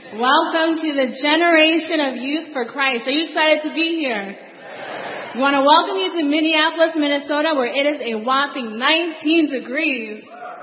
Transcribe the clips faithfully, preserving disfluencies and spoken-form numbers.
Welcome to the generation of Youth for Christ. Are you excited to be here? We want to welcome you to Minneapolis, Minnesota, where it is a whopping nineteen degrees.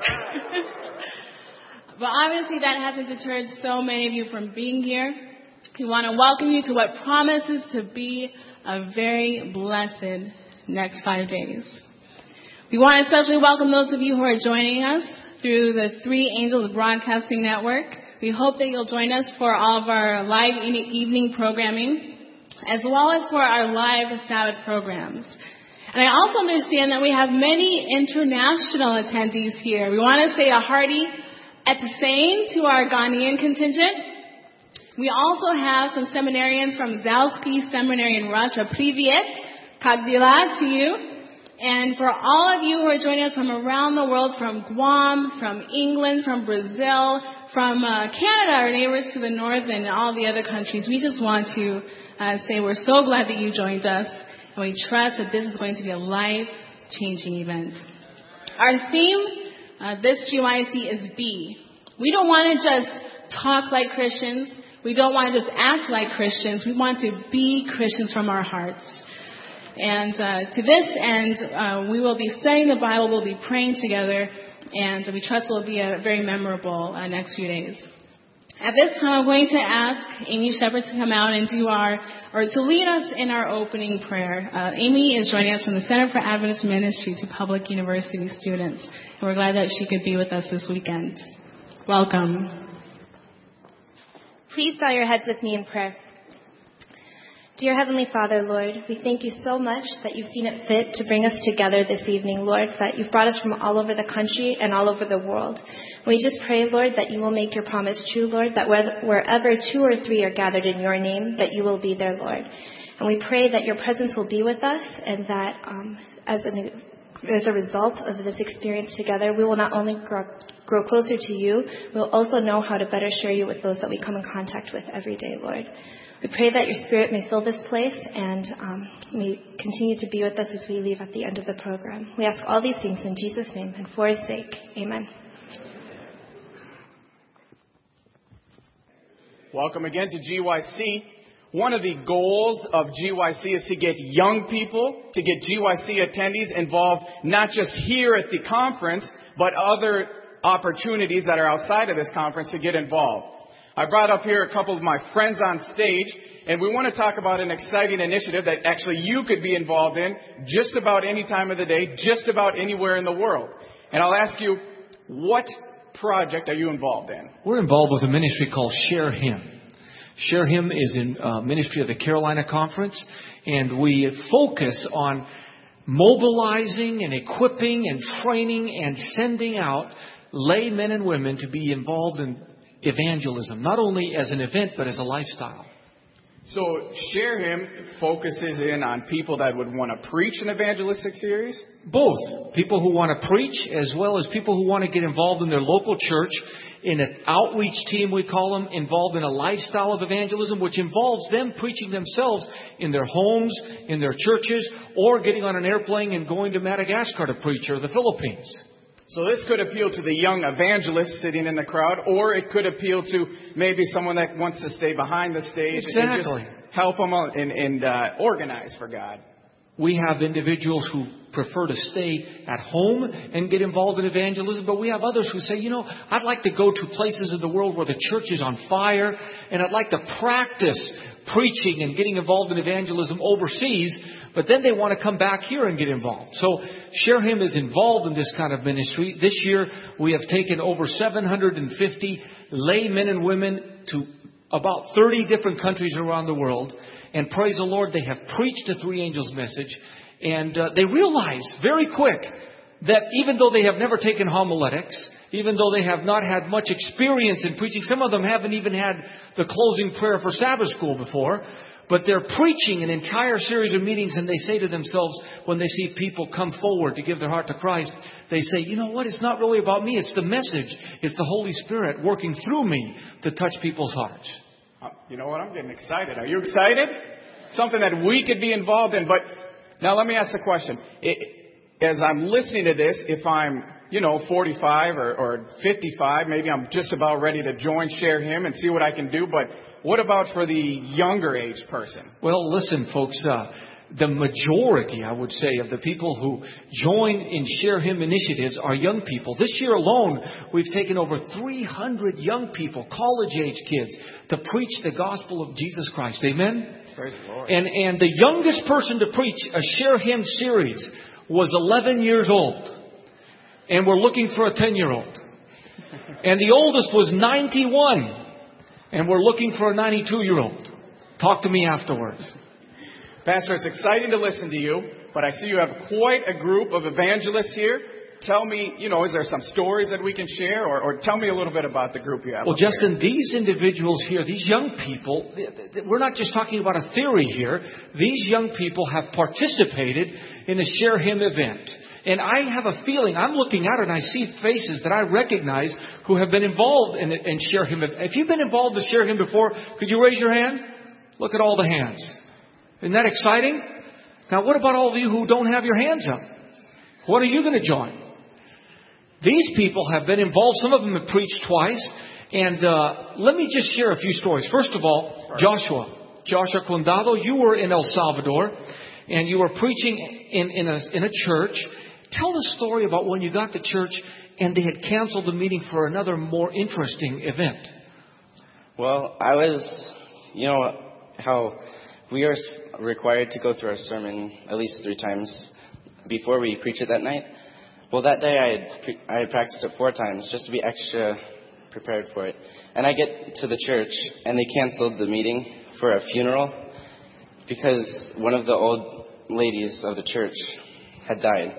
But obviously that hasn't deterred so many of you from being here. We want to welcome you to what promises to be a very blessed next five days. We want to especially welcome those of you who are joining us through the Three Angels Broadcasting Network. We hope that you'll join us for all of our live evening programming, as well as for our live Sabbath programs. And I also understand that we have many international attendees here. We want to say a hearty etisane to our Ghanaian contingent. We also have some seminarians from Zalsky Seminary in Russia. Privyet, Kagdila to you. And for all of you who are joining us from around the world, from Guam, from England, from Brazil, from uh, Canada, our neighbors to the north, and all the other countries, we just want to uh, say we're so glad that you joined us. And we trust that this is going to be a life-changing event. Our theme uh, this G Y C is Be. We don't want to just talk like Christians. We don't want to just act like Christians. We want to be Christians from our hearts. And uh, to this end, uh, we will be studying the Bible, we'll be praying together, and we trust it will be a very memorable uh, next few days. At this time, I'm going to ask Amy Shepherd to come out and do our, or to lead us in our opening prayer. Uh, Amy is joining us from the Center for Adventist Ministry to Public University students, and we're glad that she could be with us this weekend. Welcome. Please bow your heads with me in prayer. Dear Heavenly Father, Lord, we thank you so much that you've seen it fit to bring us together this evening, Lord, that you've brought us from all over the country and all over the world. We just pray, Lord, that you will make your promise true, Lord, that wherever two or three are gathered in your name, that you will be there, Lord. And we pray that your presence will be with us and that um, as, an, as a result of this experience together, we will not only grow, grow closer to you, we'll also know how to better share you with those that we come in contact with every day, Lord. We pray that your Spirit may fill this place and um, may continue to be with us as we leave at the end of the program. We ask all these things in Jesus' name and for his sake. Amen. Welcome again to G Y C. One of the goals of G Y C is to get young people, to get G Y C attendees involved, not just here at the conference, but other opportunities that are outside of this conference to get involved. I brought up here a couple of my friends on stage, and we want to talk about an exciting initiative that actually you could be involved in just about any time of the day, just about anywhere in the world. And I'll ask you, what project are you involved in? We're involved with a ministry called Share Him. Share Him is in uh, ministry of the Carolina Conference, and we focus on mobilizing and equipping and training and sending out lay men and women to be involved in evangelism, not only as an event, but as a lifestyle. So Share Him focuses in on people that would want to preach an evangelistic series? Both. People who want to preach, as well as people who want to get involved in their local church, in an outreach team, we call them, involved in a lifestyle of evangelism, which involves them preaching themselves in their homes, in their churches, or getting on an airplane and going to Madagascar to preach, or the Philippines. So this could appeal to the young evangelist sitting in the crowd, or it could appeal to maybe someone that wants to stay behind the stage exactly. and just help them out and, and uh, organize for God. We have individuals who prefer to stay at home and get involved in evangelism, but we have others who say, you know, I'd like to go to places in the world where the church is on fire, and I'd like to practice preaching and getting involved in evangelism overseas, but then they want to come back here and get involved. So Share Him is involved in this kind of ministry. This year we have taken over seven hundred fifty lay men and women to about thirty different countries around the world. And praise the Lord, they have preached the Three Angels message. And uh, they realize very quick that even though they have never taken homiletics, even though they have not had much experience in preaching, some of them haven't even had the closing prayer for Sabbath school before, but they're preaching an entire series of meetings, and they say to themselves, when they see people come forward to give their heart to Christ, they say, you know what, it's not really about me, it's the message. It's the Holy Spirit working through me to touch people's hearts. Uh, you know what, I'm getting excited. Are you excited? Something that we could be involved in. But now let me ask the question. It, as I'm listening to this, if I'm you know, forty-five or, or fifty-five. Maybe I'm just about ready to join Share Him and see what I can do. But what about for the younger age person? Well, listen, folks, uh, the majority, I would say, of the people who join in Share Him initiatives are young people. This year alone, we've taken over three hundred young people, college-age kids, to preach the gospel of Jesus Christ. Amen? Praise the Lord. And, and the youngest person to preach a Share Him series was eleven years old. And we're looking for a ten-year-old. And the oldest was ninety-one. And we're looking for a ninety-two-year-old. Talk to me afterwards. Pastor, it's exciting to listen to you, but I see you have quite a group of evangelists here. Tell me, you know, is there some stories that we can share? Or, or tell me a little bit about the group you have. Well, Justin, these individuals here, these young people, we're not just talking about a theory here. These young people have participated in a Share Him event. And I have a feeling, I'm looking at it and I see faces that I recognize who have been involved in, in Share Him. If you've been involved in Share Him before, could you raise your hand? Look at all the hands. Isn't that exciting? Now, what about all of you who don't have your hands up? What are you going to join? These people have been involved. Some of them have preached twice. And uh, let me just share a few stories. First of all, Joshua. Joshua Condado, you were in El Salvador. And you were preaching in, in, a, in a church. Tell the story about when you got to church and they had canceled the meeting for another more interesting event. Well, I was, you know, how we are required to go through our sermon at least three times before we preach it that night. Well, that day I had, pre- I had practiced it four times just to be extra prepared for it. And I get to the church and they canceled the meeting for a funeral because one of the old ladies of the church had died.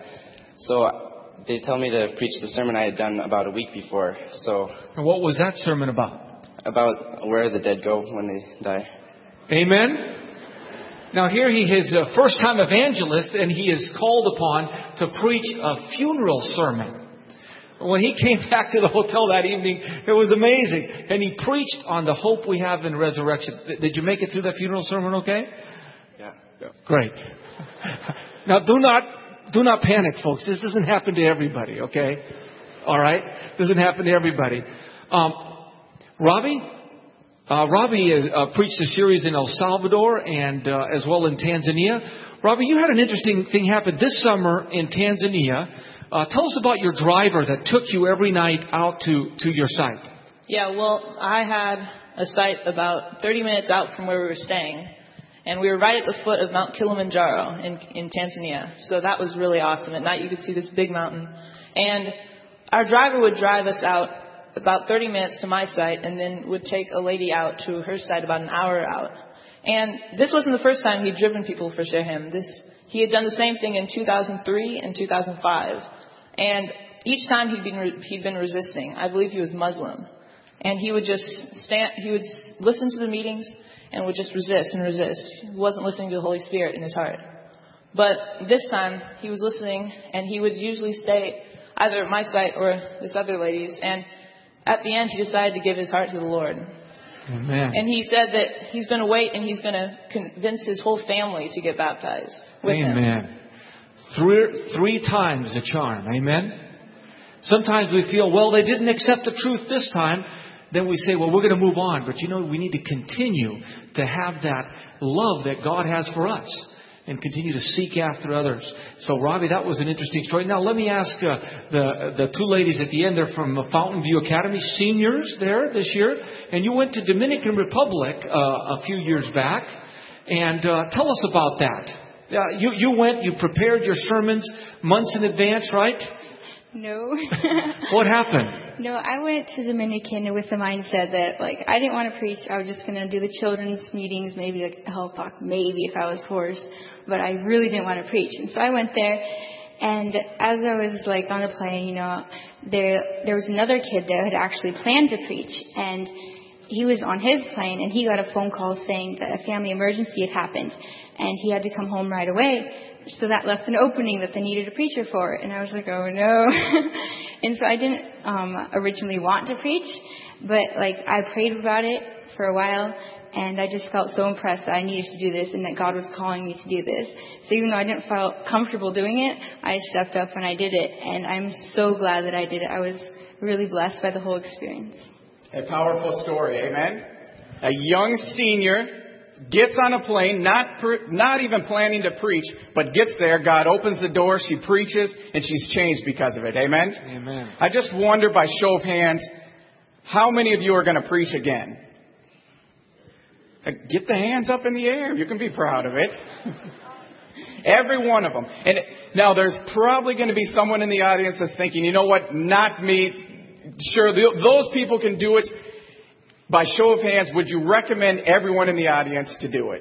So they tell me to preach the sermon I had done about a week before. So, and what was that sermon about? About where the dead go when they die. Amen. Now here he is a first-time evangelist, and he is called upon to preach a funeral sermon. When he came back to the hotel that evening, it was amazing. And he preached on the hope we have in resurrection. Did you make it through that funeral sermon okay? Yeah. yeah. Great. Now do not do not panic, folks. This doesn't happen to everybody, okay? All right? Doesn't happen to everybody. Um, Robbie? Uh, Robbie uh, preached a series in El Salvador and uh, as well in Tanzania. Robbie, you had an interesting thing happen this summer in Tanzania. Uh, tell us about your driver that took you every night out to, to your site. Yeah, well, I had a site about thirty minutes out from where we were staying. And we were right at the foot of Mount Kilimanjaro in, in Tanzania. So that was really awesome. At night you could see this big mountain. And our driver would drive us out about thirty minutes to my site and then would take a lady out to her site about an hour out. And this wasn't the first time he'd driven people for Share Him. This, he had done the same thing in two thousand three and two thousand five. And each time he'd been, he'd been resisting. I believe he was Muslim. And he would just stand, he would listen to the meetings and would just resist and resist. He wasn't listening to the Holy Spirit in his heart. But this time he was listening, and he would usually stay either at my site or this other lady's. And at the end, he decided to give his heart to the Lord. Amen. And he said that he's going to wait and he's going to convince his whole family to get baptized with him. Amen. Three, three times the charm. Amen. Sometimes we feel, well, they didn't accept the truth this time. Then we say, well, we're going to move on. But you know, we need to continue to have that love that God has for us and continue to seek after others. So, Robbie, that was an interesting story. Now, let me ask uh, the the two ladies at the end. They're from Fountain View Academy, seniors there this year. And you went to Dominican Republic uh, a few years back. And uh, tell us about that. Uh, you, you went, you prepared your sermons months in advance, right? No. What happened? No, I went to Dominican with the mindset that, like, I didn't want to preach. I was just going to do the children's meetings, maybe like a health talk, maybe if I was forced. But I really didn't want to preach. And so I went there. And as I was, like, on the plane, you know, there there was another kid that had actually planned to preach. And he was on his plane, and he got a phone call saying that a family emergency had happened. And he had to come home right away. So that left an opening that they needed a preacher for. And I was like, oh, no. And so I didn't um, originally want to preach. But, like, I prayed about it for a while. And I just felt so impressed that I needed to do this and that God was calling me to do this. So even though I didn't feel comfortable doing it, I stepped up and I did it. And I'm so glad that I did it. I was really blessed by the whole experience. A powerful story, amen? A young senior gets on a plane, not pre- not even planning to preach, but gets there. God opens the door, she preaches, and she's changed because of it, amen? Amen. I just wonder, by show of hands, how many of you are going to preach again? Get the hands up in the air. You can be proud of it. Every one of them. And now there's probably going to be someone in the audience that's thinking, you know what, not me. Sure, those people can do it. By show of hands, would you recommend everyone in the audience to do it?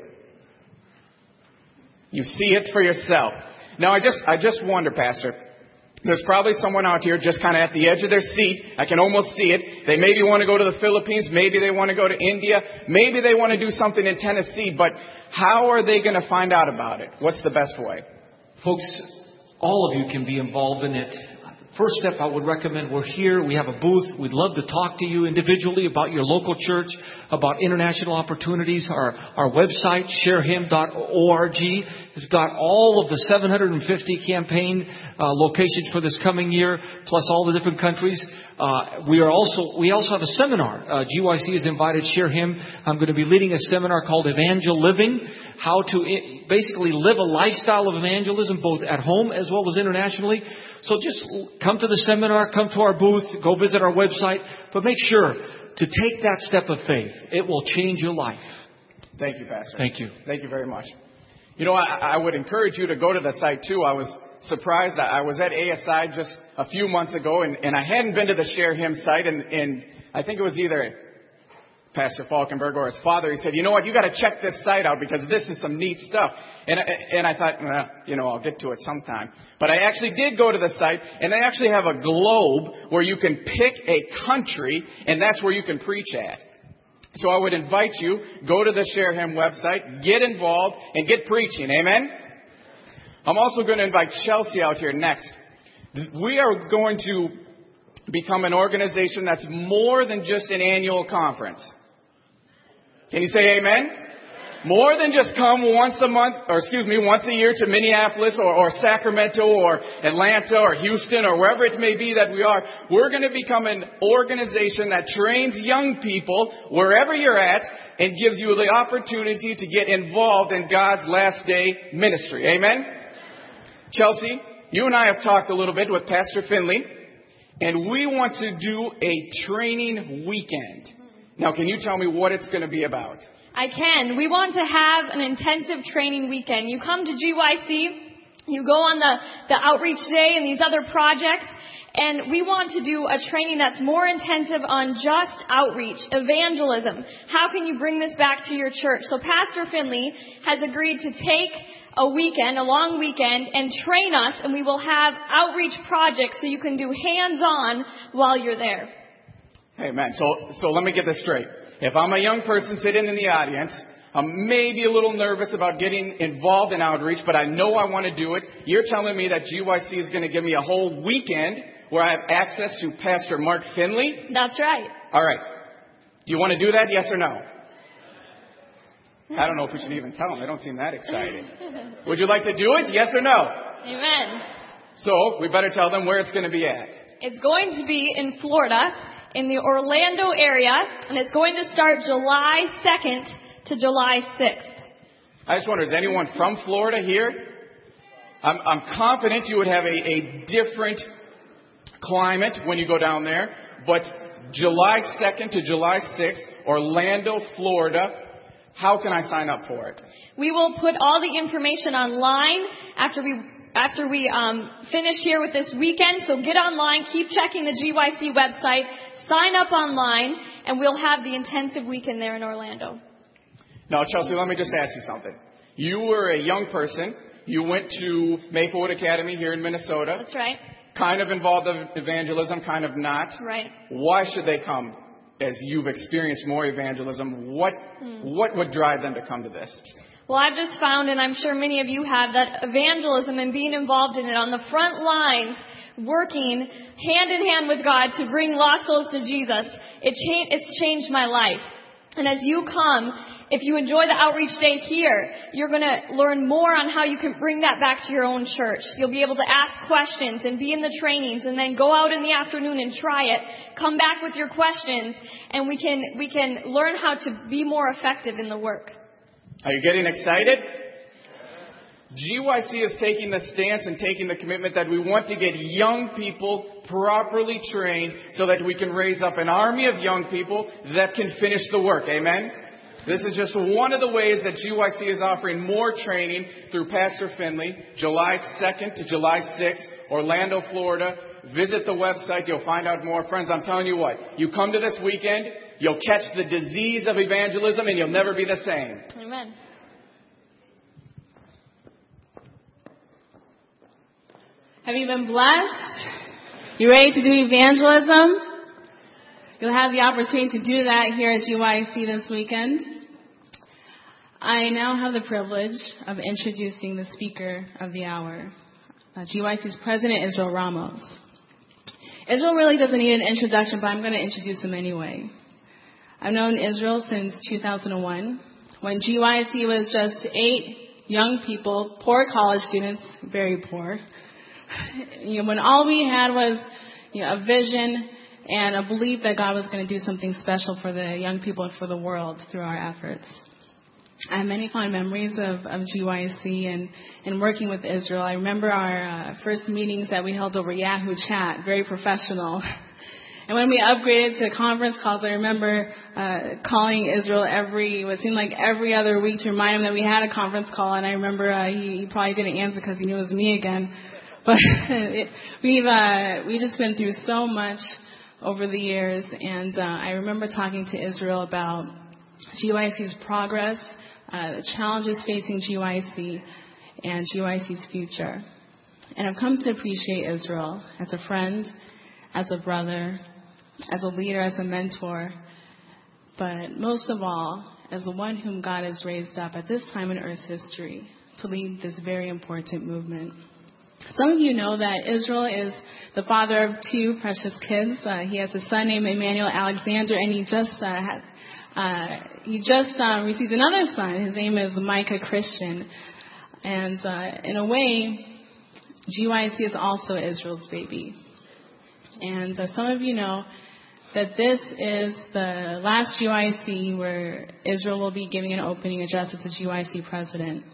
You see it for yourself. Now, I just, I just wonder, Pastor, there's probably someone out here just kind of at the edge of their seat. I can almost see it. They maybe want to go to the Philippines. Maybe they want to go to India. Maybe they want to do something in Tennessee. But how are they going to find out about it? What's the best way? Folks, all of you can be involved in it. First step I would recommend, we're here, we have a booth. We'd love to talk to you individually about your local church, about international opportunities. Our, our website, share him dot org, has got all of the seven hundred fifty campaign uh, locations for this coming year, plus all the different countries. Uh, we are also we also have a seminar. Uh, G Y C has invited Share Him. I'm going to be leading a seminar called Evangel Living, how to I- basically live a lifestyle of evangelism, both at home as well as internationally. So just come to the seminar, come to our booth, go visit our website, but make sure to take that step of faith. It will change your life. Thank you, Pastor. Thank you. Thank you very much. You know, I, I would encourage you to go to the site, too. I was surprised. I was at A S I just a few months ago, and, and I hadn't been to the Share Him site, and, and I think it was either Pastor Falkenberg or his father. He said, you know what, you got to check this site out because this is some neat stuff. And, and I thought, well, you know, I'll get to it sometime. But I actually did go to the site, and they actually have a globe where you can pick a country, and that's where you can preach at. So I would invite you, go to the Share Him website, get involved, and get preaching. Amen? I'm also going to invite Chelsea out here next. We are going to become an organization that's more than just an annual conference. Can you say amen? More than just come once a month, or excuse me, once a year to Minneapolis or, or Sacramento or Atlanta or Houston or wherever it may be that we are. We're going to become an organization that trains young people wherever you're at and gives you the opportunity to get involved in God's last day ministry. Amen? Chelsea, you and I have talked a little bit with Pastor Finley, and we want to do a training weekend. Now, can you tell me what it's going to be about? I can. We want to have an intensive training weekend. You come to G Y C, you go on the, the outreach day and these other projects, and we want to do a training that's more intensive on just outreach, evangelism. How can you bring this back to your church? So Pastor Finley has agreed to take a weekend, a long weekend, and train us, and we will have outreach projects so you can do hands-on while you're there. Amen. So, so let me get this straight. If I'm a young person sitting in the audience, I'm maybe a little nervous about getting involved in outreach, but I know I want to do it. You're telling me that G Y C is going to give me a whole weekend where I have access to Pastor Mark Finley? That's right. All right. Do you want to do that, yes or no? I don't know if we should even tell them. They don't seem that excited. Would you like to do it, yes or no? Amen. So we better tell them where it's going to be at. It's going to be in Florida, in the Orlando area, and it's going to start July second to July sixth. I just wonder, is anyone from Florida here? I'm, I'm confident you would have a, a different climate when you go down there, but July second to July sixth, Orlando, Florida. How can I sign up for it? We will put all the information online after we after we um, finish here with this weekend. So get online, keep checking the G Y C website, sign up online, and we'll have the intensive weekend there in Orlando. Now, Chelsea, let me just ask you something. You were a young person. You went to Maplewood Academy here in Minnesota. That's right. Kind of involved in evangelism, kind of not. Right. Why should they come? As you've experienced more evangelism, what mm. what would drive them to come to this? Well, I've just found, and I'm sure many of you have, that evangelism and being involved in it on the front lines, working hand in hand with God to bring lost souls to Jesus, it cha- it's changed my life. And as you come, if you enjoy the outreach day here, you're going to learn more on how you can bring that back to your own church. You'll be able to ask questions and be in the trainings and then go out in the afternoon and try it. Come back with your questions and we can, we can learn how to be more effective in the work. Are you getting excited? G Y C is taking the stance and taking the commitment that we want to get young people properly trained so that we can raise up an army of young people that can finish the work. Amen? This is just one of the ways that G Y C is offering more training through Pastor Finley, July second to July sixth, Orlando, Florida. Visit the website. You'll find out more. Friends, I'm telling you what. You come to this weekend, you'll catch the disease of evangelism, and you'll never be the same. Amen. Have you been blessed? You ready to do evangelism? You'll have the opportunity to do that here at G Y C this weekend. I now have the privilege of introducing the speaker of the hour, uh, G Y C's President, Israel Ramos. Israel really doesn't need an introduction, but I'm going to introduce him anyway. I've known Israel since two thousand one, when G Y C was just eight young people, poor college students, very poor. You know, when all we had was, you know, a vision and a belief that God was going to do something special for the young people and for the world through our efforts. I have many fond memories of, of G Y C and, and working with Israel. I remember our uh, first meetings that we held over Yahoo Chat, very professional. And when we upgraded to conference calls, I remember uh, calling Israel every, what seemed like every other week to remind him that we had a conference call. And I remember uh, he, he probably didn't answer because he knew it was me again. But it, we've uh, we just been through so much over the years, and uh, I remember talking to Israel about G Y C's progress, uh, the challenges facing G Y C, and G Y C's future. And I've come to appreciate Israel as a friend, as a brother, as a leader, as a mentor, but most of all, as the one whom God has raised up at this time in Earth's history to lead this very important movement. Some of you know that Israel is the father of two precious kids. Uh, he has a son named Emmanuel Alexander, and he just uh, had, uh, he just uh, received another son. His name is Micah Christian, and uh, in a way, G Y C is also Israel's baby. And uh, some of you know that this is the last G Y C where Israel will be giving an opening address as the G Y C president.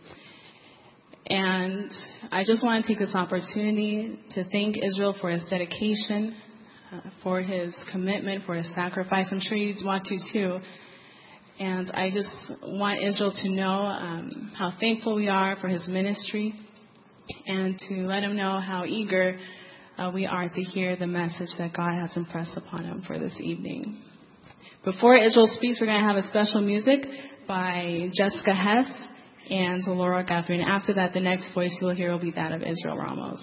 And I just want to take this opportunity to thank Israel for his dedication, uh, for his commitment, for his sacrifice. I'm sure you want to too. And I just want Israel to know um, how thankful we are for his ministry and to let him know how eager uh, we are to hear the message that God has impressed upon him for this evening. Before Israel speaks, we're going to have a special music by Jessica Hess and Laura Guthrie. And after that, the next voice you'll hear will be that of Israel Ramos.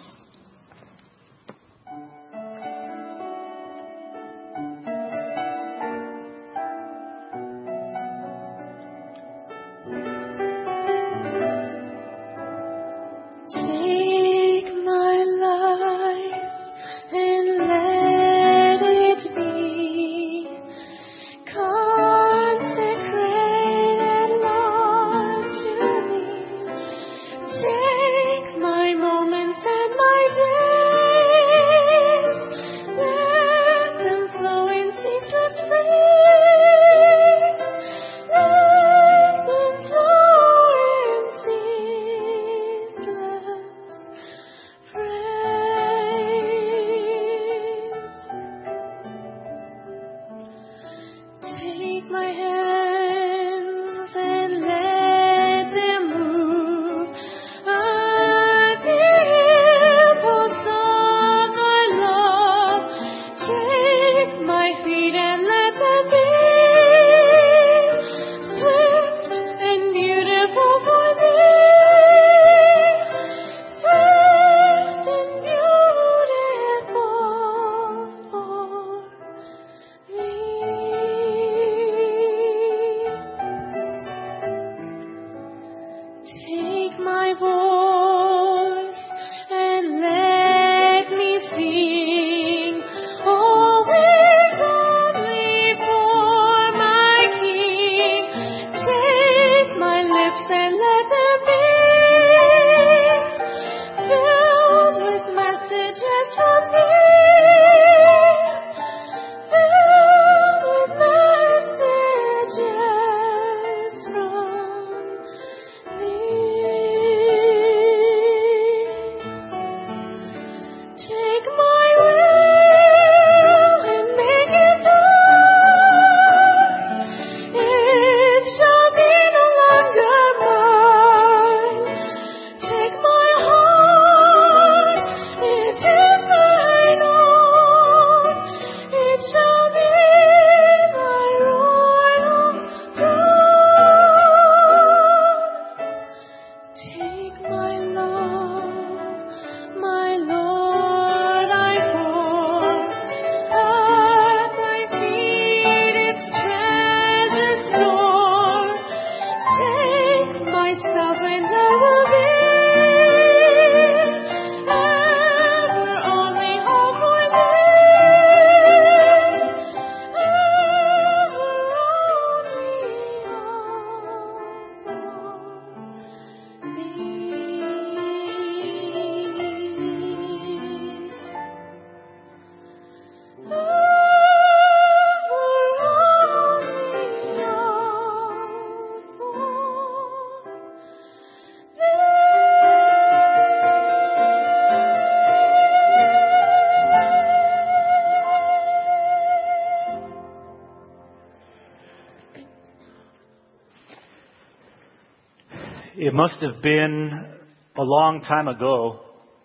it must have been a long time ago.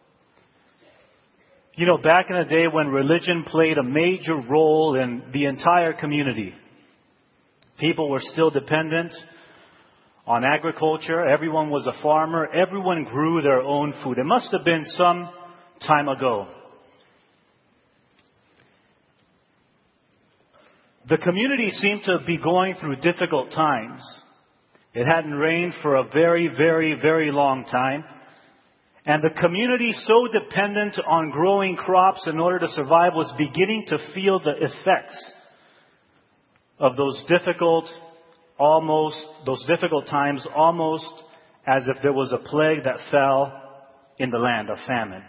You know, back in the day when religion played a major role in the entire community. People were still dependent on agriculture. Everyone was a farmer. Everyone grew their own food. It must have been some time ago. The community seemed to be going through difficult times. It hadn't rained for a very, very, very long time. And the community, so dependent on growing crops in order to survive, was beginning to feel the effects of those difficult, almost, those difficult times, almost as if there was a plague that fell in the land, a famine.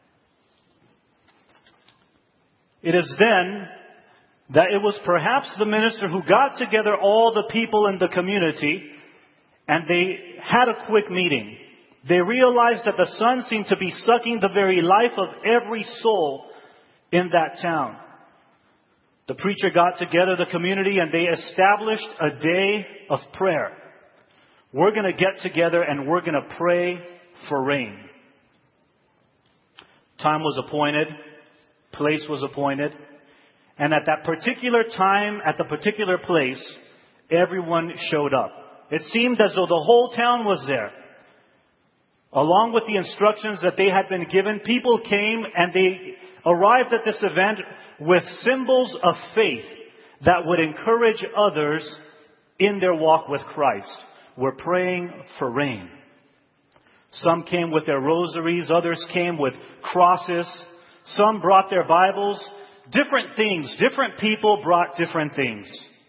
It is then that it was perhaps the minister who got together all the people in the community, and they had a quick meeting. They realized that the sun seemed to be sucking the very life of every soul in that town. The preacher got together the community and they established a day of prayer. We're going to get together and we're going to pray for rain. Time was appointed. Place was appointed. And at that particular time, at the particular place, everyone showed up. It seemed as though the whole town was there. Along with the instructions that they had been given, people came and they arrived at this event with symbols of faith that would encourage others in their walk with Christ. We're praying for rain. Some came with their rosaries, others came with crosses, some brought their Bibles. Different things, different people brought different things.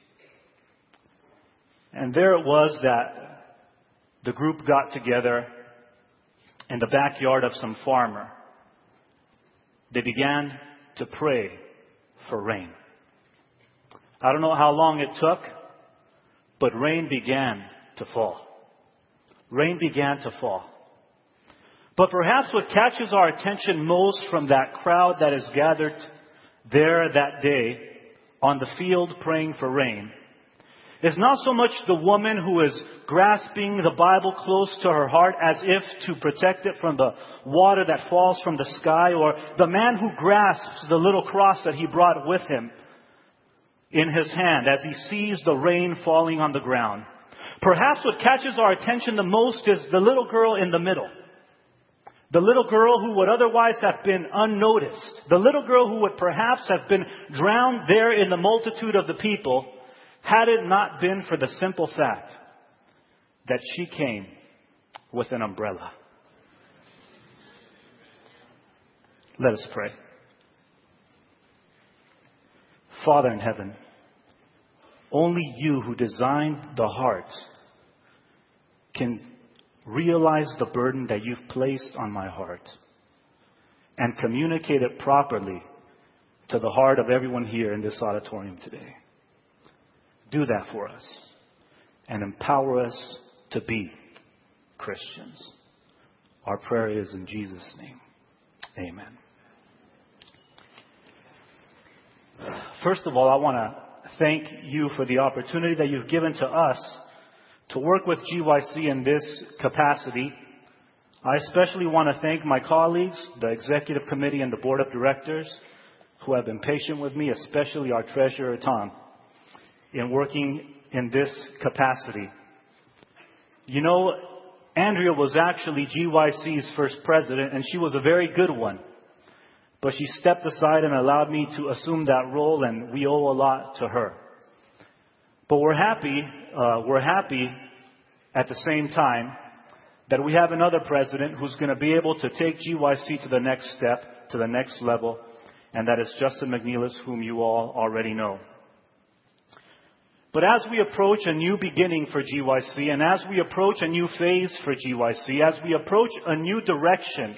And there it was that the group got together in the backyard of some farmer. They began to pray for rain. I don't know how long it took, but rain began to fall. Rain began to fall. But perhaps what catches our attention most from that crowd that is gathered there that day on the field praying for rain is not so much the woman who is grasping the Bible close to her heart as if to protect it from the water that falls from the sky, or the man who grasps the little cross that he brought with him in his hand as he sees the rain falling on the ground. Perhaps what catches our attention the most is the little girl in the middle. The little girl who would otherwise have been unnoticed. The little girl who would perhaps have been drowned there in the multitude of the people, had it not been for the simple fact that she came with an umbrella. Let us pray. Father in heaven, only you who designed the heart can realize the burden that you've placed on my heart and communicate it properly to the heart of everyone here in this auditorium today. Do that for us and empower us to be Christians. Our prayer is in Jesus' name. Amen. First of all, I want to thank you for the opportunity that you've given to us to work with G Y C in this capacity. I especially want to thank my colleagues, the executive committee and the board of directors who have been patient with me, especially our treasurer, Tom, in working in this capacity. You know, Andrea was actually G Y C's first president, and she was a very good one. But she stepped aside and allowed me to assume that role, and we owe a lot to her. But we're happy, uh, we're happy at the same time that we have another president who's going to be able to take G Y C to the next step, to the next level, and that is Justin McNeilis, whom you all already know. But as we approach a new beginning for G Y C, and as we approach a new phase for G Y C, as we approach a new direction,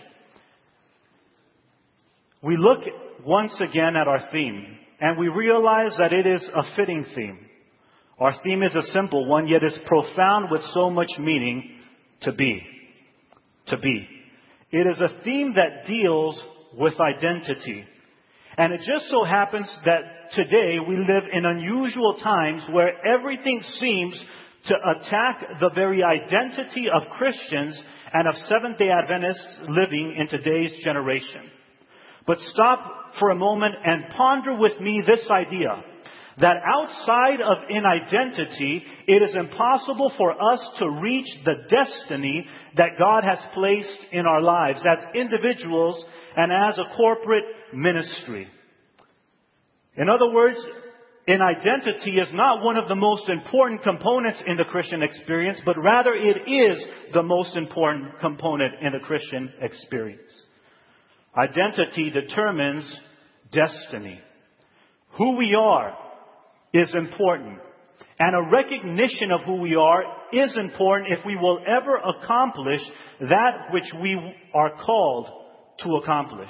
we look once again at our theme, and we realize that it is a fitting theme. Our theme is a simple one, yet is profound with so much meaning: to be. To be. It is a theme that deals with identity. And it just so happens that today we live in unusual times where everything seems to attack the very identity of Christians and of Seventh-day Adventists living in today's generation. But stop for a moment and ponder with me this idea, that outside of an identity, it is impossible for us to reach the destiny that God has placed in our lives as individuals and as a corporate ministry. In other words, an identity is not one of the most important components in the Christian experience, but rather it is the most important component in the Christian experience. Identity determines destiny. Who we are is important. And a recognition of who we are is important if we will ever accomplish that which we are called to accomplish.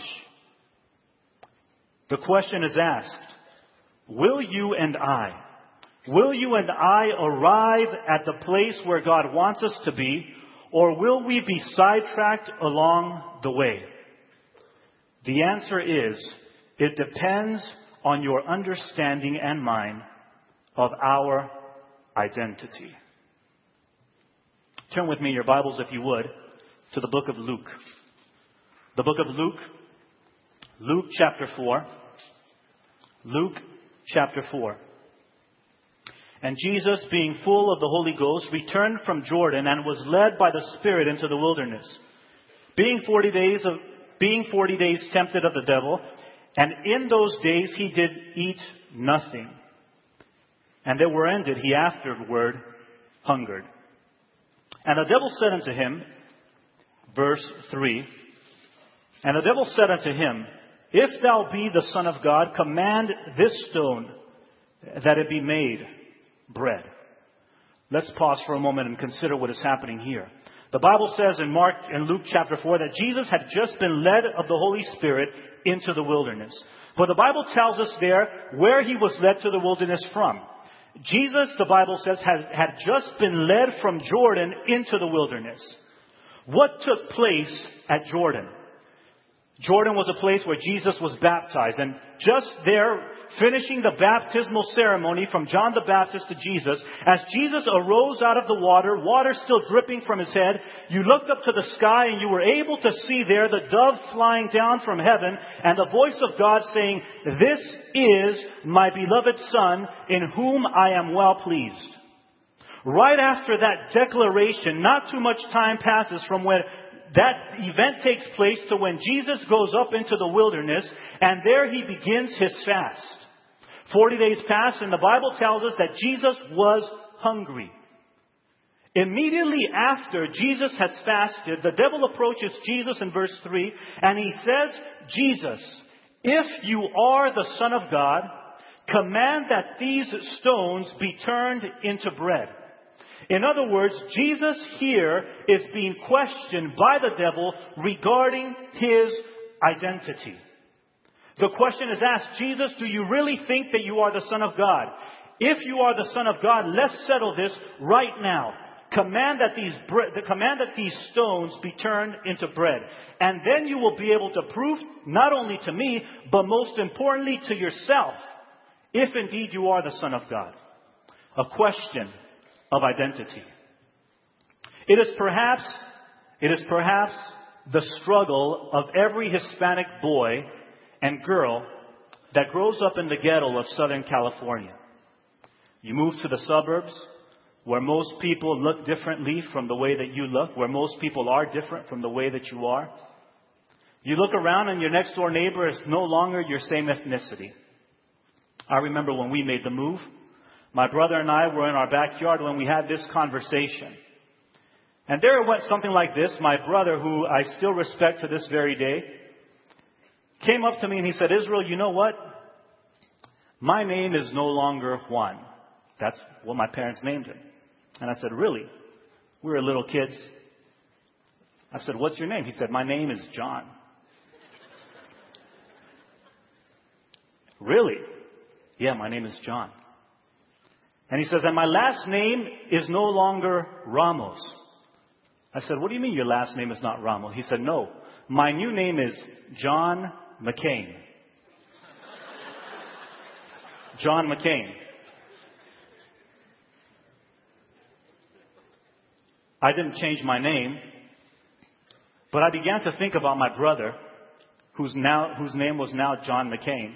The question is asked, will you and I, will you and I arrive at the place where God wants us to be, or will we be sidetracked along the way? The answer is, it depends on your understanding and mine of our identity. Turn with me in your Bibles, if you would, to the book of Luke. The book of Luke, Luke chapter four. Luke chapter four. And Jesus, being full of the Holy Ghost, returned from Jordan and was led by the Spirit into the wilderness, being forty days of being forty days tempted of the devil, and in those days he did eat nothing. And they were ended, he afterward hungered. And the devil said unto him, verse three, and the devil said unto him, if thou be the Son of God, command this stone that it be made bread. Let's pause for a moment and consider what is happening here. The Bible says in Mark and Luke chapter four that Jesus had just been led of the Holy Spirit into the wilderness. But the Bible tells us there where he was led to the wilderness from. Jesus, the Bible says, had, had just been led from Jordan into the wilderness. What took place at Jordan? Jordan was a place where Jesus was baptized. And just there, finishing the baptismal ceremony from John the Baptist to Jesus, as Jesus arose out of the water, water still dripping from his head, you looked up to the sky and you were able to see there the dove flying down from heaven and the voice of God saying, this is my beloved Son in whom I am well pleased. Right after that declaration, not too much time passes from when that event takes place to when Jesus goes up into the wilderness, and there he begins his fast. Forty days pass, and the Bible tells us that Jesus was hungry. Immediately after Jesus has fasted, the devil approaches Jesus in verse three, and he says, Jesus, if you are the Son of God, command that these stones be turned into bread. In other words, Jesus here is being questioned by the devil regarding his identity. The question is asked, Jesus, do you really think that you are the Son of God? If you are the Son of God, let's settle this right now. Command that these bre- command that these stones be turned into bread. And then you will be able to prove not only to me, but most importantly to yourself, if indeed you are the Son of God. A question of identity. It is perhaps, it is perhaps the struggle of every Hispanic boy and girl that grows up in the ghetto of Southern California. You move to the suburbs where most people look differently from the way that you look, where most people are different from the way that you are. You look around and your next door neighbor is no longer your same ethnicity. I remember when we made the move, my brother and I were in our backyard when we had this conversation. And there it went something like this. My brother, who I still respect to this very day, came up to me and he said, Israel, you know what? My name is no longer Juan. That's what my parents named him. And I said, really? We were little kids. I said, what's your name? He said, my name is John. Really? Yeah, my name is John. And he says, and my last name is no longer Ramos. I said, what do you mean your last name is not Ramos? He said, no, my new name is John McCain. John McCain. I didn't change my name, but I began to think about my brother, whose now whose name was now John McCain.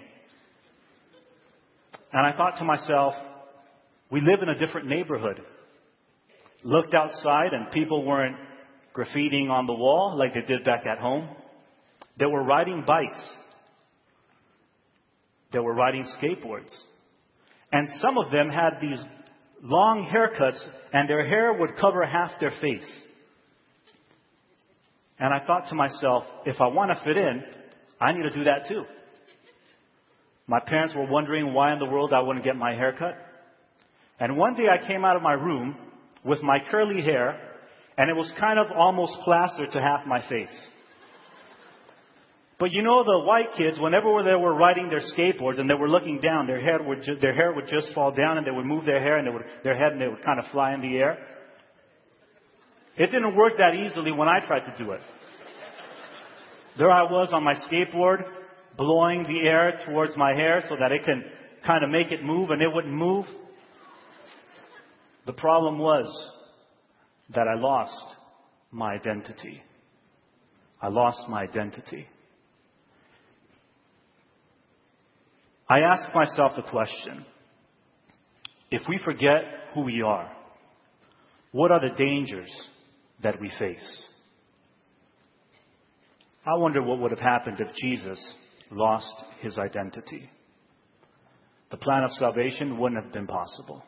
And I thought to myself, we live in a different neighborhood. Looked outside and people weren't graffitiing on the wall like they did back at home. They were riding bikes. They were riding skateboards. And some of them had these long haircuts and their hair would cover half their face. And I thought to myself, if I want to fit in, I need to do that too. My parents were wondering why in the world I wouldn't get my hair cut. And one day I came out of my room with my curly hair, and it was kind of almost plastered to half my face. But you know, the white kids, whenever they were riding their skateboards and they were looking down, their hair would ju- their hair would just fall down, and they would move their hair and they would, their head and they would kind of fly in the air. It didn't work that easily when I tried to do it. There I was on my skateboard, blowing the air towards my hair so that it can kind of make it move, and it wouldn't move. The problem was that I lost my identity. I lost my identity. I asked myself the question, if we forget who we are, what are the dangers that we face? I wonder what would have happened if Jesus lost his identity. The plan of salvation wouldn't have been possible.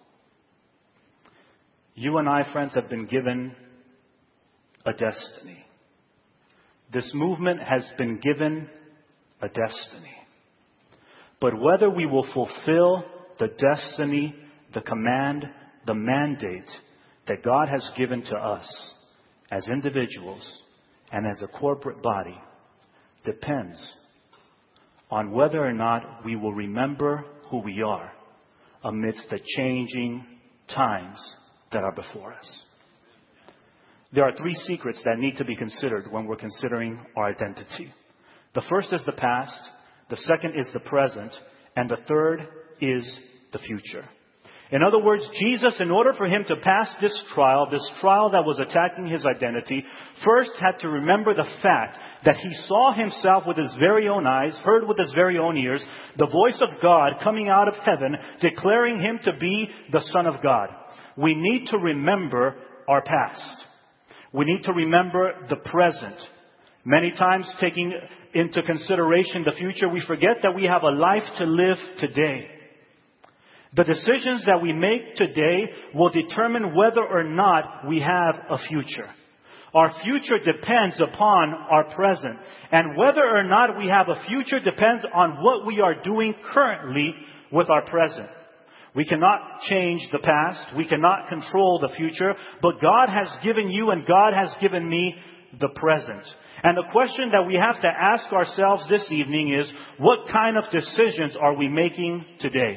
You and I, friends, have been given a destiny. This movement has been given a destiny. But whether we will fulfill the destiny, the command, the mandate that God has given to us as individuals and as a corporate body depends on whether or not we will remember who we are amidst the changing times that are before us. There are three secrets that need to be considered when we're considering our identity. The first is the past, the second is the present, and the third is the future. In other words, Jesus, in order for him to pass this trial, this trial that was attacking his identity, first had to remember the fact that he saw himself with his very own eyes, heard with his very own ears, the voice of God coming out of heaven, declaring him to be the Son of God. We need to remember our past. We need to remember the present. Many times, taking into consideration the future, we forget that we have a life to live today. The decisions that we make today will determine whether or not we have a future. Our future depends upon our present. And whether or not we have a future depends on what we are doing currently with our present. We cannot change the past. We cannot control the future. But God has given you and God has given me the present. And the question that we have to ask ourselves this evening is, what kind of decisions are we making today?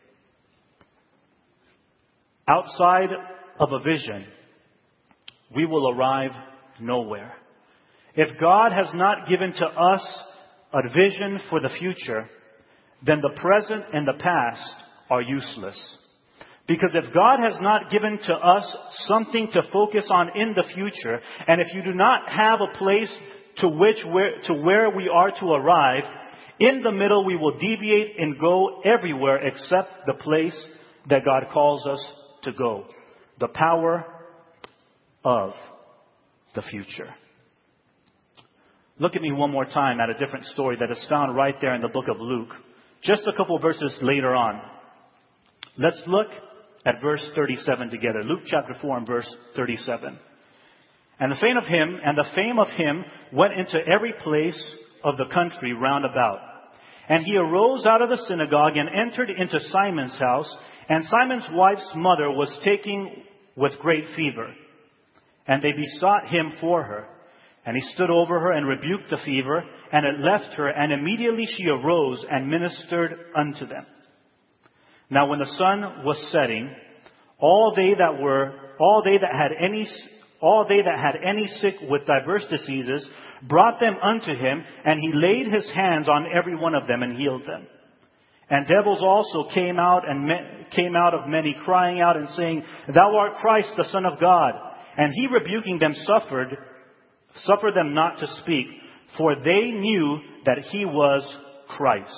Outside of a vision, we will arrive nowhere. If God has not given to us a vision for the future, then the present and the past are useless. Because if God has not given to us something to focus on in the future, and if you do not have a place to which where, to where we are to arrive, in the middle we will deviate and go everywhere except the place that God calls us to go. The power of the future. Look at me one more time at a different story that is found right there in the book of Luke. Just a couple verses later on. Let's look at verse thirty-seven together. Luke chapter four and verse thirty-seven. And the fame of him, and the fame of him went into every place of the country round about. And he arose out of the synagogue and entered into Simon's house. And Simon's wife's mother was taken with great fever. And they besought him for her. And he stood over her and rebuked the fever, and it left her, and immediately she arose and ministered unto them. Now when the sun was setting, all they that were, all they that had any, all they that had any sick with diverse diseases, brought them unto him, and he laid his hands on every one of them and healed them. And devils also came out and me, came out of many, crying out and saying, Thou art Christ, the Son of God. And he, rebuking them, suffered, suffered them not to speak, for they knew that he was Christ.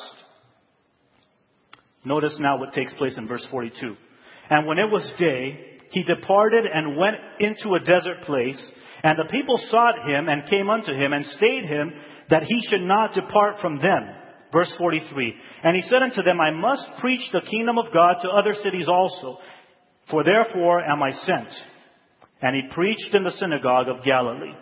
Notice now what takes place in verse forty-two. And when it was day, he departed and went into a desert place, and the people sought him and came unto him and stayed him, that he should not depart from them. Verse forty-three. And he said unto them, I must preach the kingdom of God to other cities also, for therefore am I sent. And he preached in the synagogue of Galilee.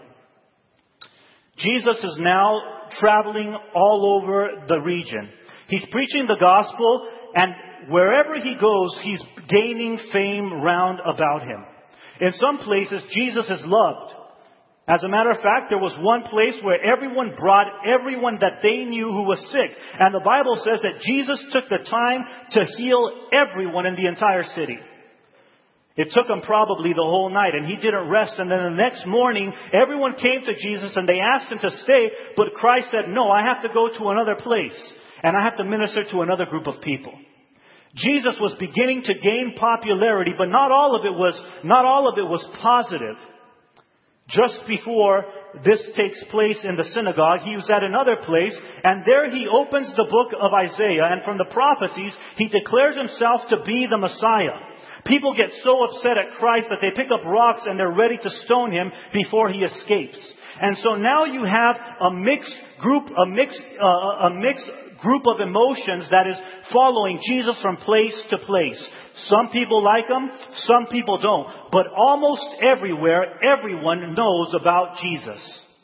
Jesus is now traveling all over the region. He's preaching the gospel, and wherever he goes, he's gaining fame round about him. In some places, Jesus is loved. As a matter of fact, there was one place where everyone brought everyone that they knew who was sick. And the Bible says that Jesus took the time to heal everyone in the entire city. It took him probably the whole night, and he didn't rest. And then the next morning, everyone came to Jesus and they asked him to stay. But Christ said, no, I have to go to another place, and I have to minister to another group of people. Jesus was beginning to gain popularity, but not all of it was, not all of it was positive. Just before this takes place in the synagogue, he was at another place, and there he opens the book of Isaiah, and from the prophecies, he declares himself to be the Messiah. People get so upset at Christ that they pick up rocks and they're ready to stone him before he escapes. And so now you have a mixed group, a mixed, uh, a mixed group of emotions that is following Jesus from place to place. Some people like him, some people don't. But almost everywhere, everyone knows about Jesus.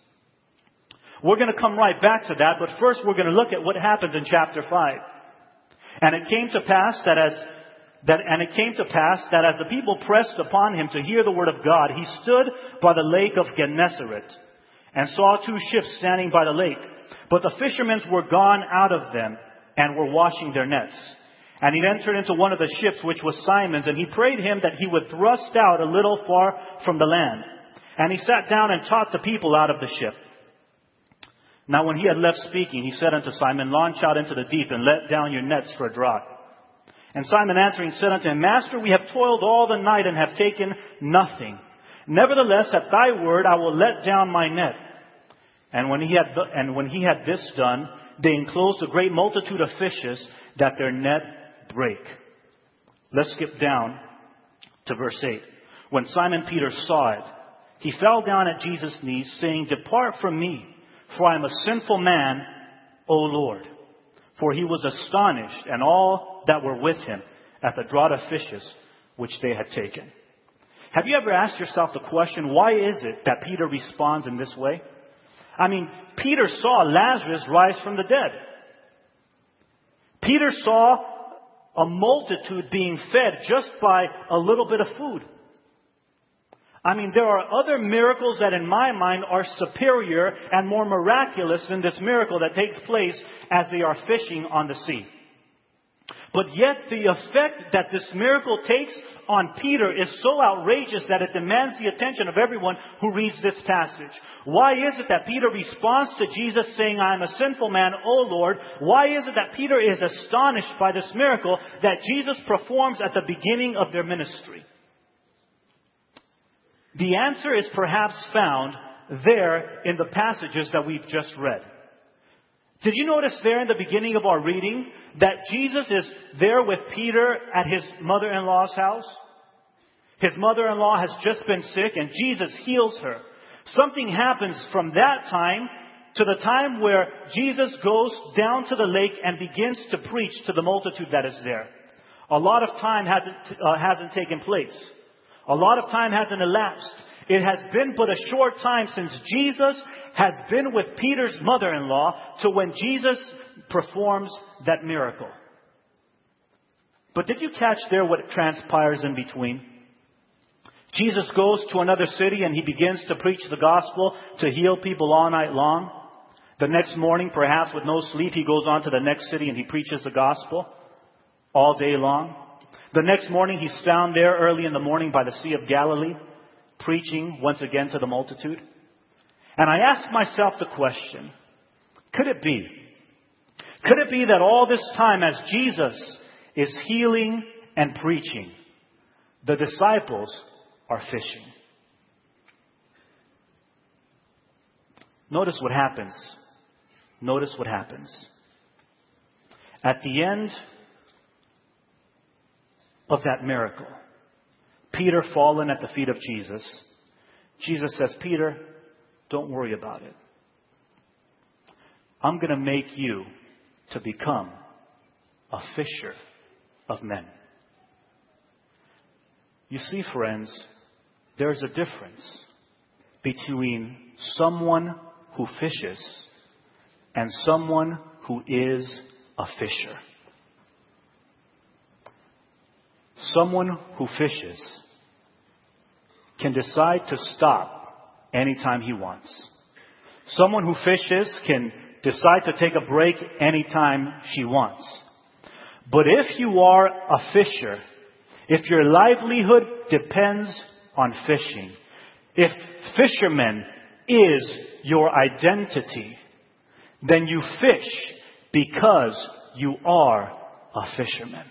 We're going to come right back to that, but first we're going to look at what happens in chapter five. And it came to pass that as That, and it came to pass that as the people pressed upon him to hear the word of God, he stood by the lake of Gennesaret and saw two ships standing by the lake. But the fishermen were gone out of them and were washing their nets. And he entered into one of the ships, which was Simon's, and he prayed him that he would thrust out a little far from the land. And he sat down and taught the people out of the ship. Now when he had left speaking, he said unto Simon, launch out into the deep and let down your nets for a draught. And Simon answering said unto him, Master, we have toiled all the night and have taken nothing. Nevertheless, at thy word I will let down my net. And when he had and when he had this done, they enclosed a great multitude of fishes, that their net brake. Let's skip down to verse eight. When Simon Peter saw it, he fell down at Jesus' knees, saying, Depart from me, for I am a sinful man, O Lord. For he was astonished, and all that were with him, at the draught of fishes which they had taken. Have you ever asked yourself the question, why is it that Peter responds in this way? I mean, Peter saw Lazarus rise from the dead. Peter saw a multitude being fed just by a little bit of food. I mean, there are other miracles that in my mind are superior and more miraculous than this miracle that takes place as they are fishing on the sea. But yet the effect that this miracle takes on Peter is so outrageous that it demands the attention of everyone who reads this passage. Why is it that Peter responds to Jesus saying, I am a sinful man, O Lord? Why is it that Peter is astonished by this miracle that Jesus performs at the beginning of their ministry? The answer is perhaps found there in the passages that we've just read. Did you notice there in the beginning of our reading that Jesus is there with Peter at his mother-in-law's house? His mother-in-law has just been sick and Jesus heals her. Something happens from that time to the time where Jesus goes down to the lake and begins to preach to the multitude that is there. A lot of time hasn't, uh, hasn't taken place. A lot of time hasn't elapsed. It has been but a short time since Jesus has been with Peter's mother-in-law to when Jesus performs that miracle. But did you catch there what transpires in between? Jesus goes to another city and he begins to preach the gospel, to heal people all night long. The next morning, perhaps with no sleep, he goes on to the next city and he preaches the gospel all day long. The next morning, he's found there early in the morning by the Sea of Galilee, preaching once again to the multitude. And I ask myself the question, could it be? Could it be that all this time as Jesus is healing and preaching, the disciples are fishing? Notice what happens. Notice what happens. At the end of that miracle, Peter fallen at the feet of Jesus, Jesus says, Peter, don't worry about it. I'm going to make you to become a fisher of men. You see, friends, there's a difference between someone who fishes and someone who is a fisher. Someone who fishes can decide to stop anytime he wants. Someone who fishes can decide to take a break anytime she wants. But if you are a fisher, if your livelihood depends on fishing, if fisherman is your identity, then you fish because you are a fisherman.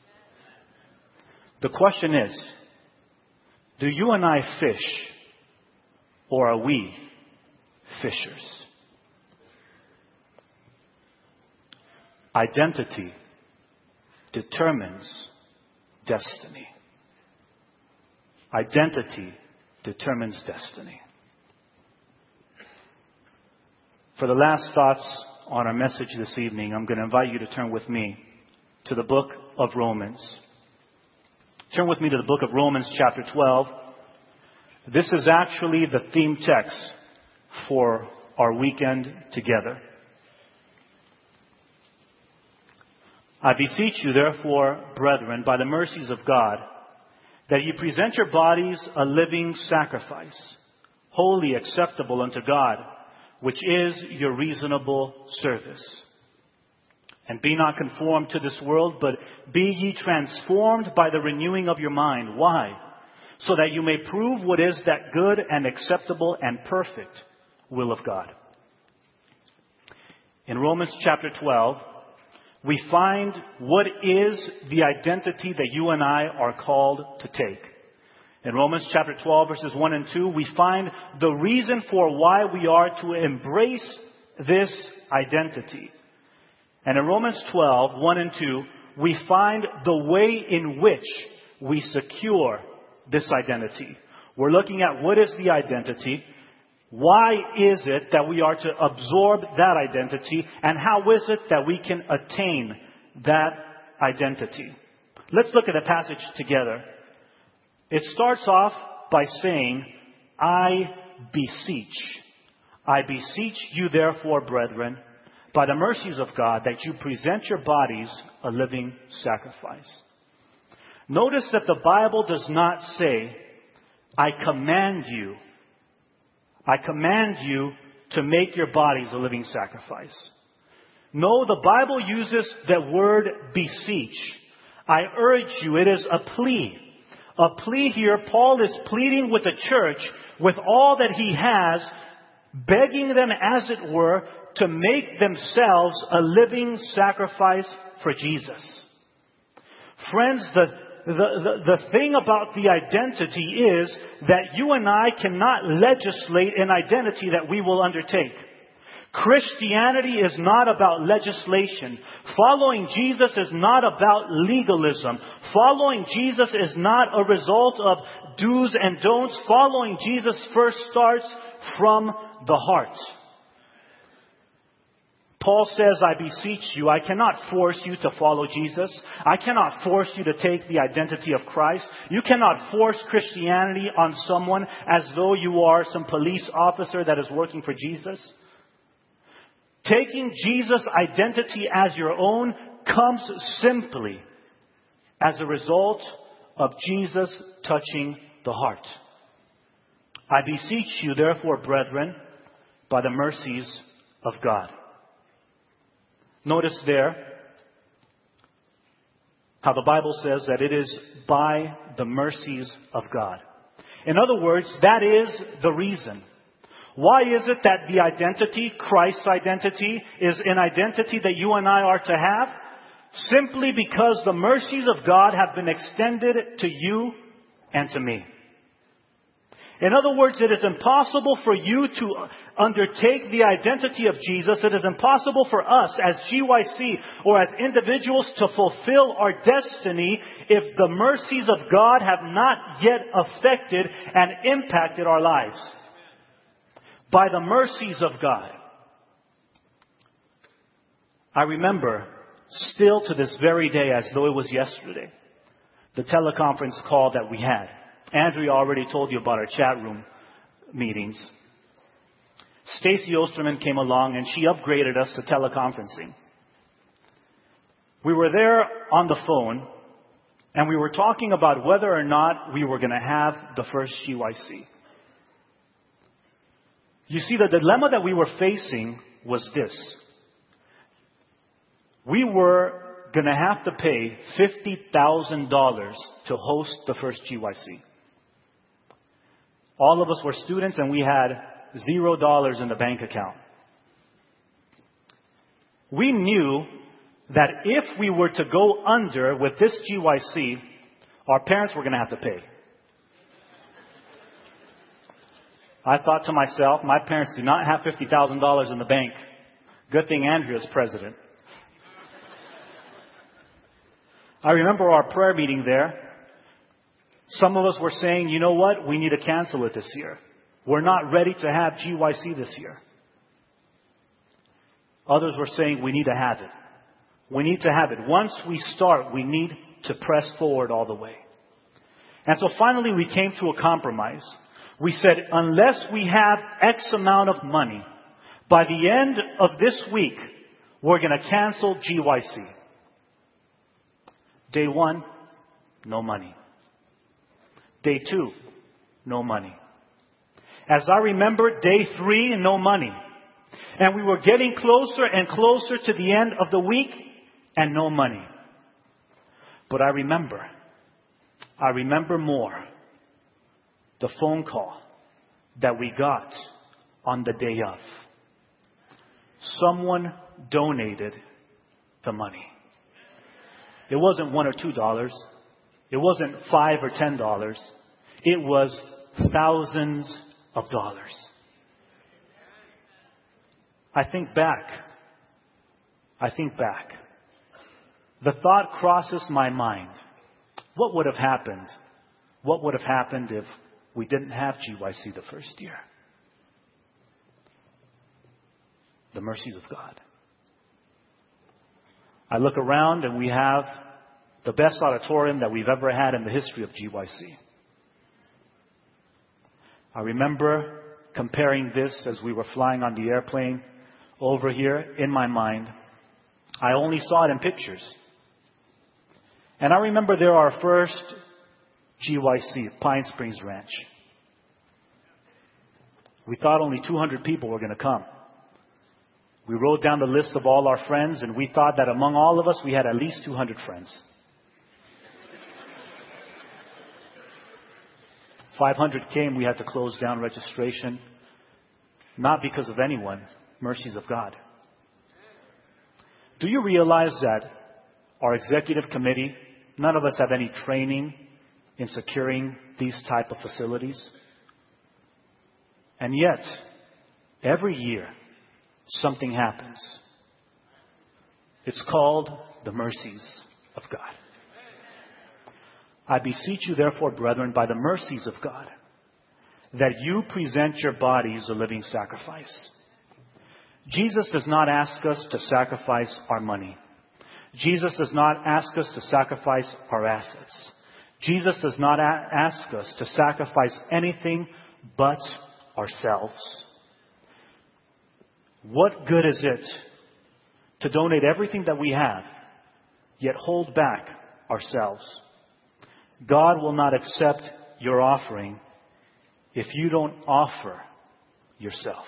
The question is, do you and I fish, or are we fishers? Identity determines destiny. Identity determines destiny. For the last thoughts on our message this evening, I'm going to invite you to turn with me to the book of Romans. Turn with me to the book of Romans chapter twelve. This is actually the theme text for our weekend together. I beseech you, therefore, brethren, by the mercies of God, that you present your bodies a living sacrifice, wholly acceptable unto God, which is your reasonable service. And be not conformed to this world, but be ye transformed by the renewing of your mind. Why? So that you may prove what is that good and acceptable and perfect will of God. In Romans chapter twelve, we find what is the identity that you and I are called to take. In Romans chapter twelve, verses one and two, we find the reason for why we are to embrace this identity. And in Romans twelve, one and two, we find the way in which we secure this identity. We're looking at what is the identity, why is it that we are to absorb that identity, and how is it that we can attain that identity. Let's look at the passage together. It starts off by saying, I beseech. I beseech you therefore, brethren, by the mercies of God, that you present your bodies a living sacrifice. Notice that the Bible does not say, I command you. I command you to make your bodies a living sacrifice. No, the Bible uses the word beseech. I urge you, it is a plea. A plea here, Paul is pleading with the church with all that he has, begging them, as it were, to make themselves a living sacrifice for Jesus. Friends, the, the, the, the thing about the identity is that you and I cannot legislate an identity that we will undertake. Christianity is not about legislation. Following Jesus is not about legalism. Following Jesus is not a result of do's and don'ts. Following Jesus first starts from the heart. Paul says, I beseech you, I cannot force you to follow Jesus. I cannot force you to take the identity of Christ. You cannot force Christianity on someone as though you are some police officer that is working for Jesus. Taking Jesus' identity as your own comes simply as a result of Jesus touching the heart. I beseech you, therefore, brethren, by the mercies of God. Notice there how the Bible says that it is by the mercies of God. In other words, that is the reason. Why is it that the identity, Christ's identity, is an identity that you and I are to have? Simply because the mercies of God have been extended to you and to me. In other words, it is impossible for you to undertake the identity of Jesus. It is impossible for us as G Y C or as individuals to fulfill our destiny if the mercies of God have not yet affected and impacted our lives. By the mercies of God. I remember, still to this very day, as though it was yesterday, the teleconference call that we had. Andrea already told you about our chat room meetings. Stacy Osterman came along and she upgraded us to teleconferencing. We were there on the phone and we were talking about whether or not we were going to have the first G Y C. You see, the dilemma that we were facing was this. We were going to have to pay fifty thousand dollars to host the first G Y C. All of us were students and we had zero dollars in the bank account. We knew that if we were to go under with this G Y C, our parents were going to have to pay. I thought to myself, my parents do not have fifty thousand dollars in the bank. Good thing Andrea's president. I remember our prayer meeting there. Some of us were saying, you know what? We need to cancel it this year. We're not ready to have G Y C this year. Others were saying we need to have it. We need to have it. Once we start, we need to press forward all the way. And so finally we came to a compromise. We said, unless we have X amount of money, by the end of this week, we're going to cancel G Y C. Day one, no money. Day two, no money. As I remember, day three, no money. And we were getting closer and closer to the end of the week and no money. But I remember, I remember more the phone call that we got on the day of. Someone donated the money. It wasn't one or two dollars. It wasn't five or ten dollars. It was thousands of dollars. I think back. I think back. The thought crosses my mind. What would have happened? What would have happened if we didn't have G Y C the first year? The mercies of God. I look around and we have the best auditorium that we've ever had in the history of G Y C. I remember comparing this as we were flying on the airplane over here in my mind. I only saw it in pictures. And I remember there our first G Y C, Pine Springs Ranch. We thought only two hundred people were going to come. We wrote down the list of all our friends, and we thought that among all of us, we had at least two hundred friends. five hundred came, we had to close down registration. Not because of anyone, mercies of God. Do you realize that our executive committee, none of us have any training in securing these type of facilities? And yet, every year, something happens. It's called the mercies of God. I beseech you, therefore, brethren, by the mercies of God, that you present your bodies a living sacrifice. Jesus does not ask us to sacrifice our money. Jesus does not ask us to sacrifice our assets. Jesus does not a- ask us to sacrifice anything but ourselves. What good is it to donate everything that we have, yet hold back ourselves? God will not accept your offering if you don't offer yourself.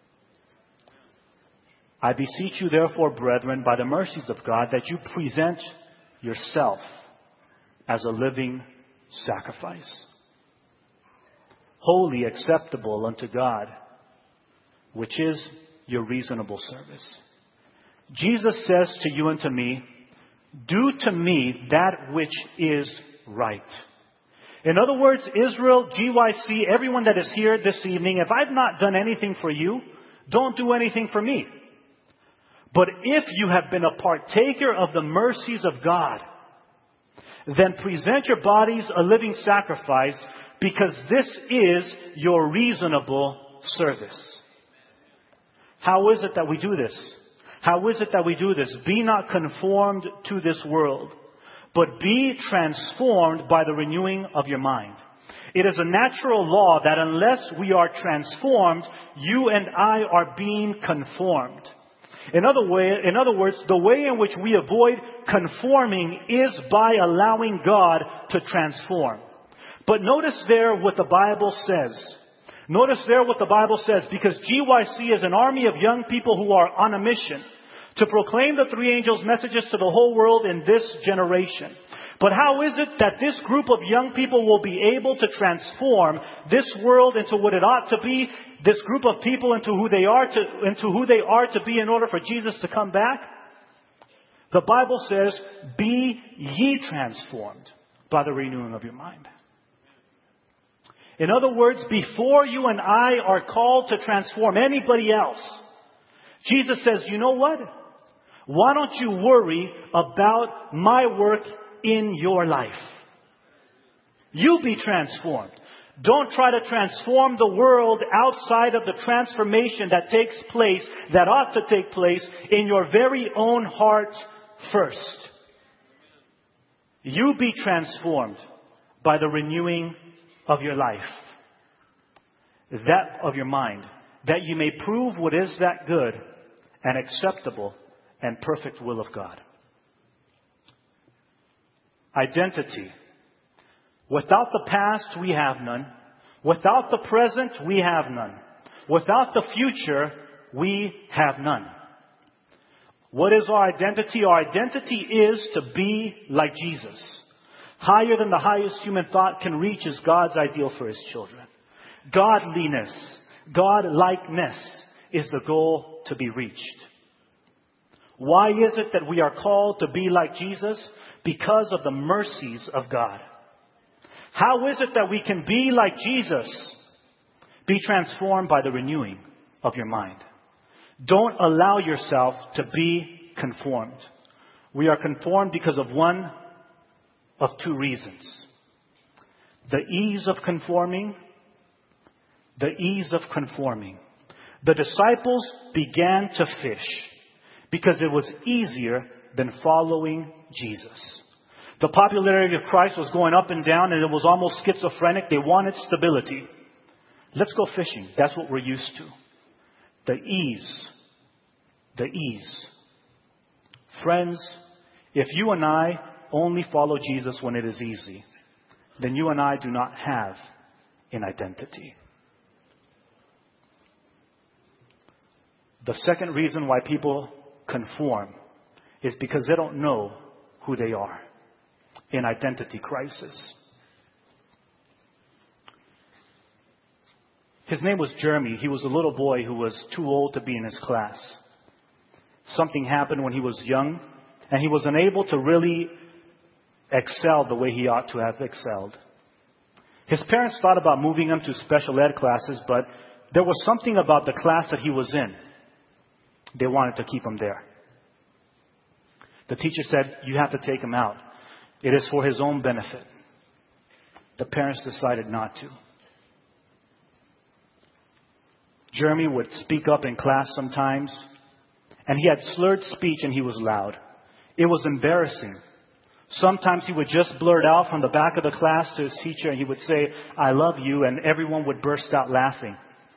I beseech you, therefore, brethren, by the mercies of God, that you present yourself as a living sacrifice, holy, acceptable unto God, which is your reasonable service. Jesus says to you and to me, do to me that which is right. In other words, Israel, G Y C, everyone that is here this evening, if I've not done anything for you, don't do anything for me. But if you have been a partaker of the mercies of God, then present your bodies a living sacrifice, because this is your reasonable service. How is it that we do this? How is it that we do this? Be not conformed to this world, but be transformed by the renewing of your mind. It is a natural law that unless we are transformed, you and I are being conformed. In other way, in other words, the way in which we avoid conforming is by allowing God to transform. But notice there what the Bible says. Notice there what the Bible says, because G Y C is an army of young people who are on a mission to proclaim the three angels' messages to the whole world in this generation. But how is it that this group of young people will be able to transform this world into what it ought to be, this group of people into who they are to, into who they are to be in order for Jesus to come back? The Bible says, be ye transformed by the renewing of your mind. In other words, before you and I are called to transform anybody else, Jesus says, you know what? Why don't you worry about my work in your life? You be transformed. Don't try to transform the world outside of the transformation that takes place, that ought to take place in your very own heart first. You be transformed by the renewing of your life, that of your mind, that you may prove what is that good and acceptable and perfect will of God. Identity. Without the past, we have none. Without the present, we have none. Without the future, we have none. What is our identity? Our identity is to be like Jesus. Higher than the highest human thought can reach is God's ideal for His children. Godliness, God-likeness is the goal to be reached. Why is it that we are called to be like Jesus? Because of the mercies of God. How is it that we can be like Jesus? Be transformed by the renewing of your mind. Don't allow yourself to be conformed. We are conformed because of one of two reasons. The ease of conforming. The ease of conforming. The disciples began to fish because it was easier than following Jesus. The popularity of Christ was going up and down, and it was almost schizophrenic. They wanted stability. Let's go fishing. That's what we're used to. The ease. The ease. Friends, if you and I only follow Jesus when it is easy, then you and I do not have an identity. The second reason why people conform is because they don't know who they are. An identity crisis. His name was Jeremy. He was a little boy who was too old to be in his class. Something happened when he was young, and he was unable to really excel the way he ought to have excelled. His parents thought about moving him to special ed classes, but there was something about the class that he was in. They wanted to keep him there. The teacher said, you have to take him out. It is for his own benefit. The parents decided not to. Jeremy would speak up in class sometimes, and he had slurred speech and he was loud. It was embarrassing. Sometimes he would just blurt out from the back of the class to his teacher, and he would say, I love you, and everyone would burst out laughing.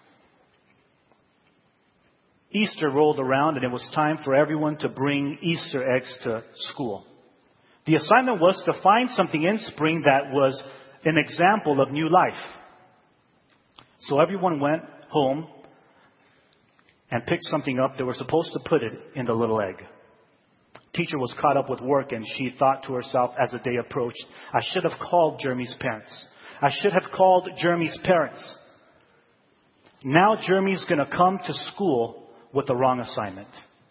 Easter rolled around, and it was time for everyone to bring Easter eggs to school. The assignment was to find something in spring that was an example of new life. So everyone went home and picked something up. They were supposed to put it in the little egg. Teacher was caught up with work, and she thought to herself as the day approached, I should have called Jeremy's parents. I should have called Jeremy's parents. Now Jeremy's going to come to school with the wrong assignment.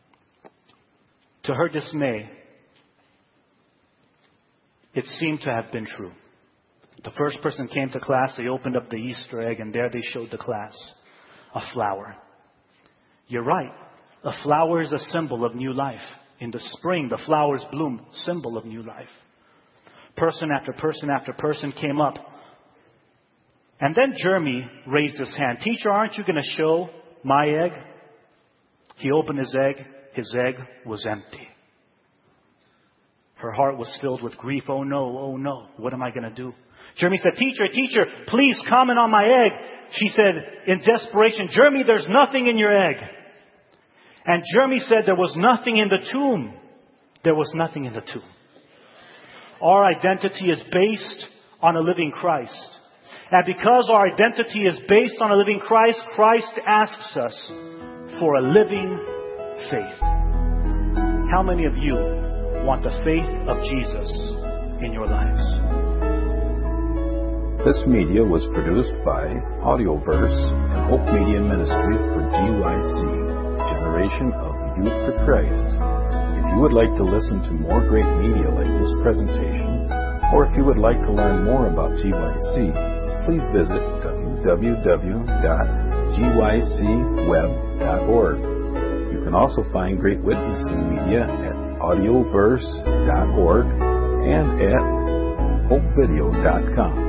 To her dismay, it seemed to have been true. The first person came to class, they opened up the Easter egg, and there they showed the class a flower. You're right. A flower is a symbol of new life. In the spring, the flowers bloom, symbol of new life. Person after person after person came up. And then Jeremy raised his hand. Teacher, aren't you going to show my egg? He opened his egg. His egg was empty. Her heart was filled with grief. Oh no, oh no, what am I going to do? Jeremy said, teacher, teacher, please comment on my egg. She said in desperation, Jeremy, there's nothing in your egg. And Jeremy said there was nothing in the tomb. There was nothing in the tomb. Our identity is based on a living Christ. And because our identity is based on a living Christ, Christ asks us for a living faith. How many of you want the faith of Jesus in your lives? This media was produced by Audioverse and Hope Media Ministry for G Y C, Generation of Youth for Christ. If you would like to listen to more great media like this presentation, or if you would like to learn more about G Y C, please visit w w w dot g y c web dot org. You can also find great witnessing media at audioverse dot org and at hope video dot com.